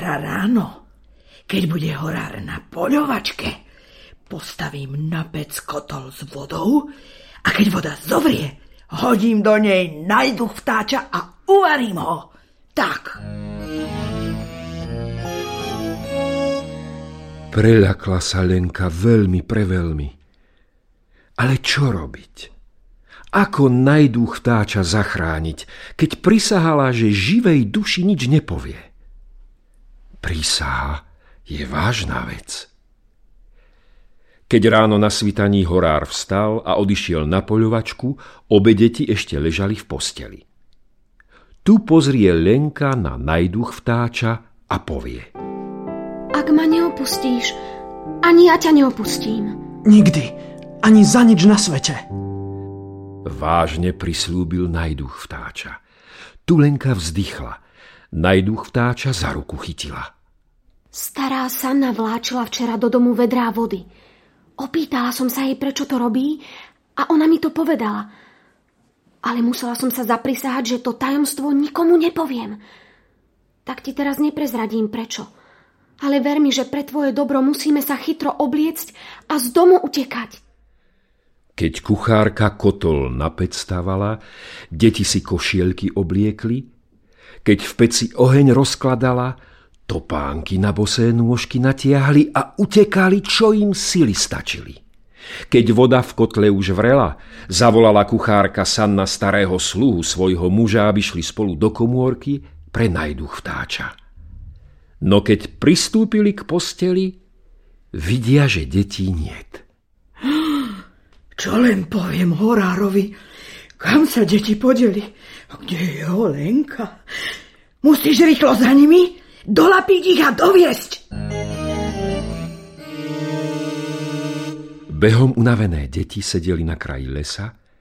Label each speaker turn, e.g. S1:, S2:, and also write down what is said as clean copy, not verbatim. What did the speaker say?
S1: Zajtra ráno, keď bude horár na poľovačke, postavím na pec kotol s vodou a keď voda zovrie, hodím do nej najduch vtáča a uvarím ho. Tak.
S2: Preľakla sa Lenka veľmi preveľmi. Ale čo robiť? Ako najduch vtáča zachrániť, keď prisahala, že živej duši nič nepovie? Prísaha je vážna vec. Keď ráno na svitaní horár vstal a odišiel na poľovačku, obe deti ešte ležali v posteli. Tu pozrie Lenka na najduch vtáča a povie:
S3: Ak ma neopustíš, ani ja ťa neopustím.
S4: Nikdy, ani za nič na svete.
S2: Vážne prislúbil najduch vtáča. Tu Lenka vzdychla. Najduch vtáča za ruku chytila.
S3: Stará Sanna vláčila včera do domu vedrá vody. Opýtala som sa jej, prečo to robí, a ona mi to povedala. Ale musela som sa zaprisahať, že to tajomstvo nikomu nepoviem. Tak ti teraz neprezradím prečo. Ale ver mi, že pre tvoje dobro musíme sa chytro obliecť a z domu utekať.
S2: Keď kuchárka kotol na pec stavala, deti si košielky obliekli. Keď v peci oheň rozkladala, topánky na bosé nôžky natiahli a utekali, čo im sily stačili. Keď voda v kotle už vrela, zavolala kuchárka Sanna starého sluhu svojho muža, aby šli spolu do komórky pre najduch vtáča. No keď pristúpili k posteli, vidia, že detí niet.
S1: Čo len poviem horárovi? Kam sa deti podeli? Kde je Lenka? Musíš rýchlo za nimi dolapiť ich a doviesť.
S2: Behom unavené deti sedeli na kraji lesa